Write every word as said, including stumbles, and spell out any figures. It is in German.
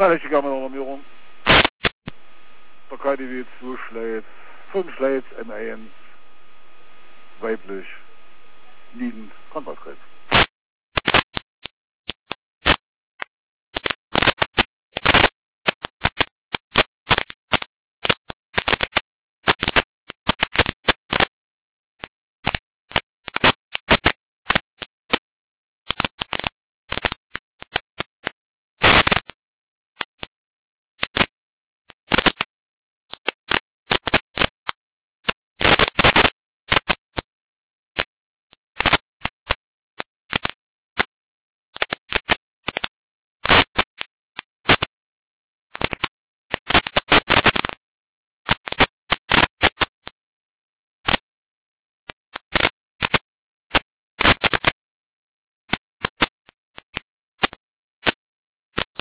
Nachrichtige Alarmierung. Der K D W zwei Schleiz, fünf Schleiz, M eins, weiblich, liegend, Kontaktkreis.